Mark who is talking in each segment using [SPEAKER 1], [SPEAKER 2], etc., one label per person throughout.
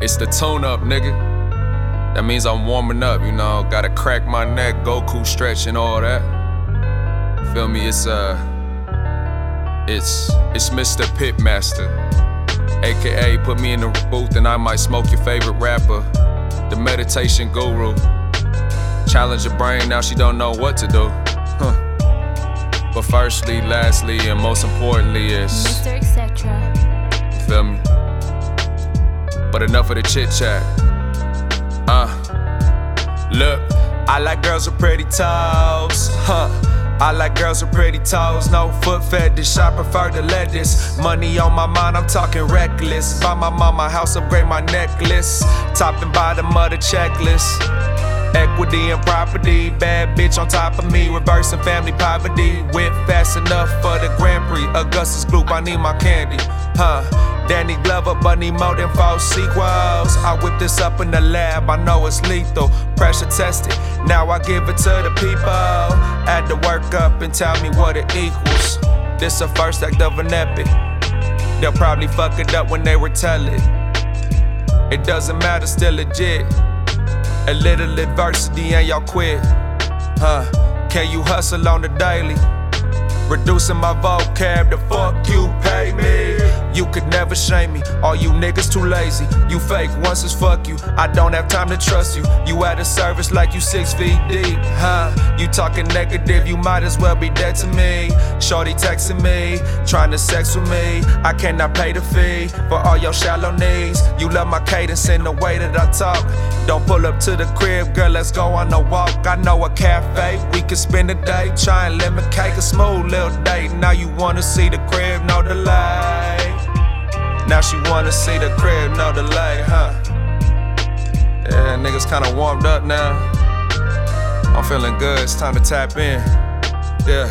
[SPEAKER 1] It's the tune up, nigga. That means I'm warming up, you know. Gotta crack my neck, Goku stretch and all that. Feel me? It's Mr. Pitmaster, aka put me in the booth and I might smoke your favorite rapper, the meditation guru. Challenge your brain, now she don't know what to do. But firstly, lastly, and most importantly is
[SPEAKER 2] Mr. Etc.
[SPEAKER 1] You feel me? But enough of the chit chat. Look, I like girls with pretty toes. I like girls with pretty toes, no foot fetish, I prefer the lettuce. Money on my mind, I'm talking reckless. Buy my mama house, upgrade my necklace. Top and bottom of the checklist. Equity and property, bad bitch on top of me. Reversing family poverty, whip fast enough for the Grand Prix. Augustus Gloop, I need my candy. Danny Glover, but need more than 4 sequels. I whip this up in the lab, I know it's lethal. Pressure tested, now I give it to the people. Add the work up and tell me what it equals. This a first act of an epic. They'll probably fuck it up when they retell it. It doesn't matter, still legit. A little adversity and y'all quit. Can you hustle on the daily? Reducing my vocab to fuck you, pay me. You could never shame me, all you niggas too lazy. You fake once it's fuck you, I don't have time to trust you. You at a service like you 6 feet deep, You talking negative, you might as well be dead to me. Shorty texting me, trying to sex with me. I cannot pay the fee for all your shallow needs. You love my cadence and the way that I talk. Don't pull up to the crib, girl, let's go on a walk. I know a cafe, we can spend a day. Try and lemon cake, a smooth little date. Now you wanna see the crib, no delay. Now she wanna see the crib, no delay, Yeah, niggas kinda warmed up now. I'm feeling good, it's time to tap in. Yeah.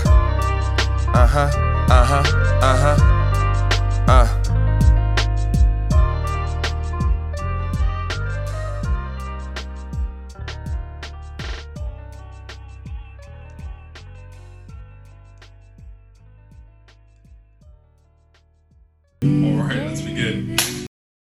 [SPEAKER 3] Alright, let's begin.